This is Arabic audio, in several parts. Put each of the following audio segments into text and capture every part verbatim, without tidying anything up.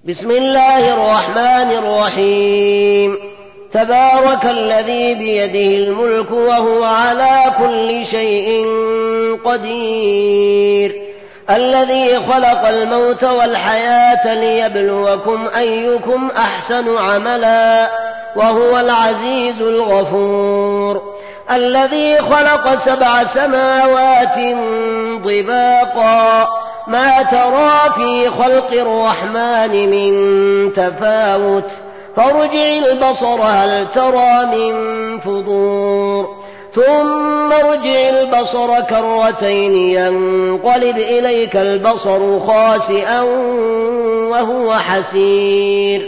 بسم الله الرحمن الرحيم. تبارك الذي بيده الملك وهو على كل شيء قدير، الذي خلق الموت والحياة ليبلوكم أيكم أحسن عملا وهو العزيز الغفور، الذي خلق سبع سماوات طباقا ما ترى في خلق الرحمن من تفاوت فارجع البصر هل ترى من فطور ثم ارجع البصر كرتين ينقلب إليك البصر خاسئا وهو حسير.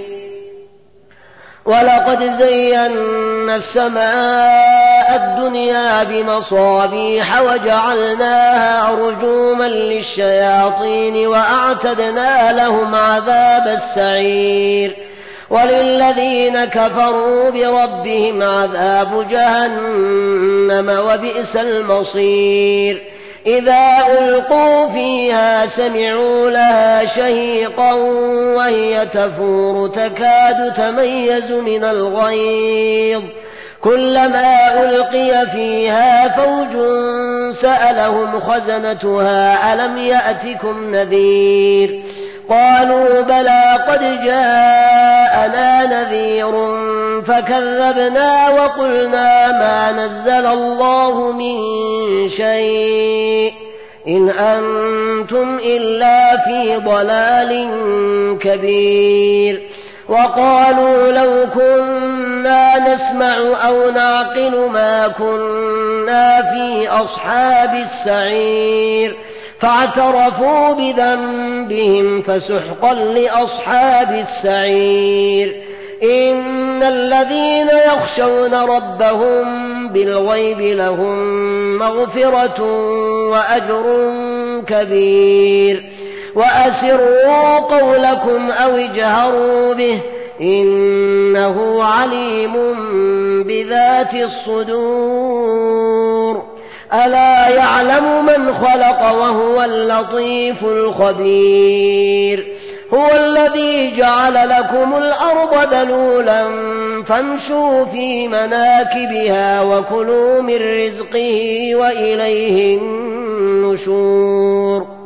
ولقد زينا السماء الدنيا بمصابيح وجعلناها رجوما للشياطين وأعتدنا لهم عذاب السعير. وللذين كفروا بربهم عذاب جهنم وبئس المصير. إذا ألقوا فيها سمعوا لها شهيقا وهي تفور تكاد تميز من الغيظ، كلما ألقي فيها فوج سألهم خزنتها ألم يأتكم نذير؟ قالوا بلى قد جاءنا نذير فكذبنا وقلنا ما نزل الله من شيء إن أنتم إلا في ضلال كبير. وقالوا لو كنا نسمع أو نعقل ما كنا في أصحاب السعير، فاعترفوا بذنبهم فسحقا لأصحاب السعير. إن الذين يخشون ربهم بالغيب لهم مغفرة وأجر كبير. وأسروا قولكم أو اجهروا به إنه عليم بذات الصدور. ألا يعلم من خلق وهو اللطيف الخبير. هو الذي جعل لكم الأرض ذلولا فامشوا في مناكبها وكلوا من رزقه وإليه النشور.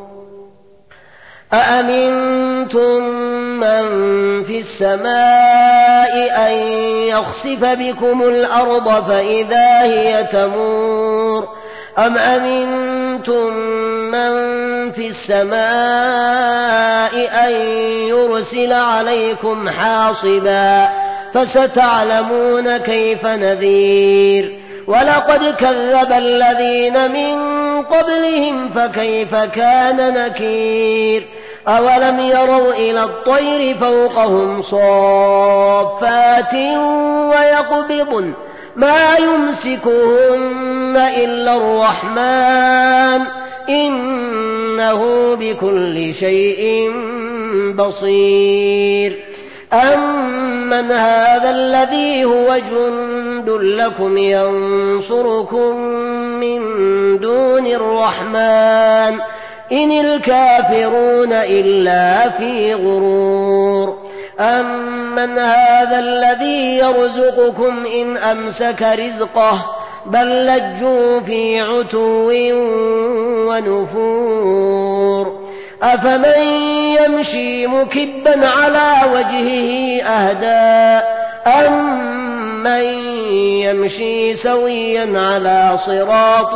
أأمنتم من في السماء أن يخسف بكم الأرض فإذا هي تمور أم أمنتم من في السماء أن يرسل عليكم حاصبا فستعلمون كيف نذير. ولقد كذب الذين من قبلهم فكيف كان نكير. أولم يروا إلى الطير فوقهم صافات ويقبضن ما يمسكهن إلا الرحمن إنه بكل شيء بصير. أمن هذا الذي هو جند لكم ينصركم من دون الرحمن إن الكافرون إلا في غرور. أمن هذا الذي يرزقكم إن أمسك رزقه بل لجوا في عتو ونفور. أفمن يمشي مكبا على وجهه أهدى أمن يمشي سويا على صراط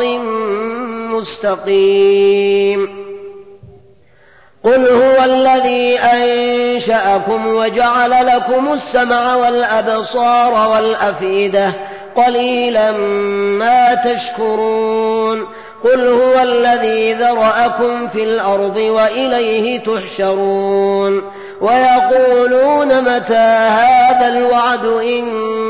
مستقيم. قل هو الذي أنشأكم وجعل لكم السمع والأبصار والأفئدة قليلا ما تشكرون. قل هو الذي ذرأكم في الأرض وإليه تحشرون. ويقولون متى هذا الوعد إن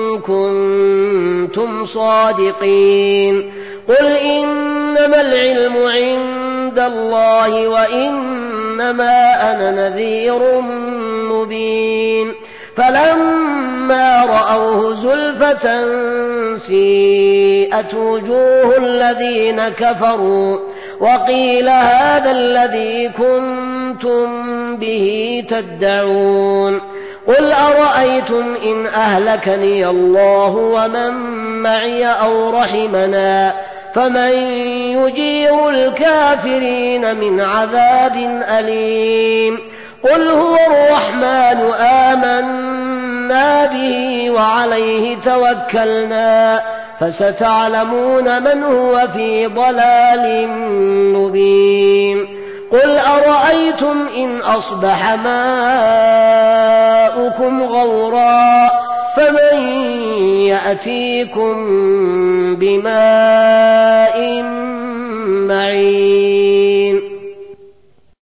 كنتم صادقين. قل إنما العلم عند الله وإنما أنا نذير مبين. فلما رأوه زلفة سيئت وجوه الذين كفروا وقيل هذا الذي كنتم به تدعون قل أرأيتم إن أهلكني الله ومن معي أو رحمنا فمن يجير الكافرين من عذاب أليم قل هو الرحمن آمنا به وعليه توكلنا فستعلمون من هو في ضلال مبين قل أرأيتم إن أصبح ماؤكم غورا فمن يأتيكم بماء معين